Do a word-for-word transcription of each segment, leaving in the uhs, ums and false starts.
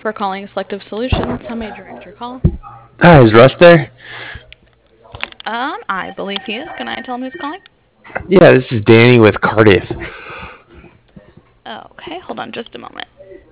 for calling Selective Solutions. How may I direct your call? Hi, is Russ there? Um, I believe he is. Can I tell him who's calling? Yeah, this is Danny with Cardiff. Okay, hold on just a moment.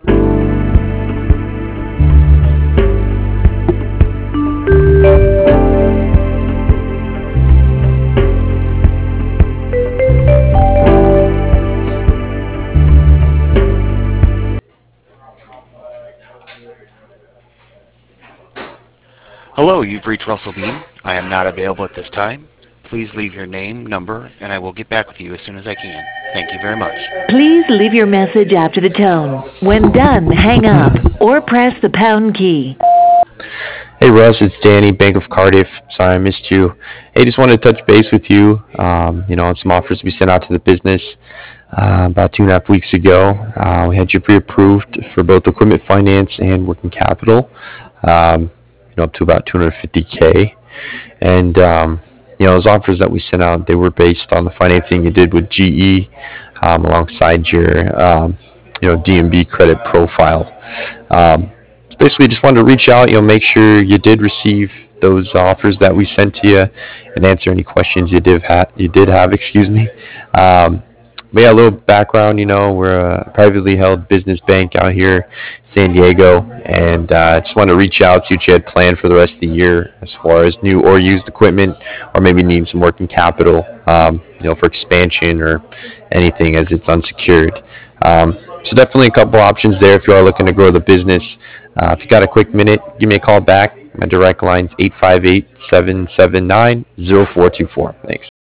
Hello, you've reached Russell Bean. I am not available at this time. Please leave your name, number, and I will get back with you as soon as I can. Thank you very much. Please leave your message after the tone. When done, hang up or press the pound key. Hey Russ, it's Danny, Bank of Cardiff. Sorry I missed you. Hey, just wanted to touch base with you. Um, you know, on some offers we sent out to the business uh, about two and a half weeks ago. Uh, we had you pre-approved for both equipment finance and working capital. Um, you know, up to about two hundred fifty k. And um, you know, those offers that we sent out, they were based on the financing you did with G E um, alongside your um, you know D and B credit profile. Um, Basically just wanted to reach out, you know, make sure you did receive those offers that we sent to you and answer any questions you did have, you did have, excuse me. Um, but yeah, a little background, you know, we're a privately held business bank out here in San Diego, and I uh, just want to reach out, see what you had planned for the rest of the year as far as new or used equipment, or maybe need some working capital, um, you know, for expansion or anything as it's unsecured. Um, so definitely a couple options there if you are looking to grow the business. Uh, if you got a quick minute, give me a call back. My direct line is eight five eight, seven seven nine, zero four two four. Thanks.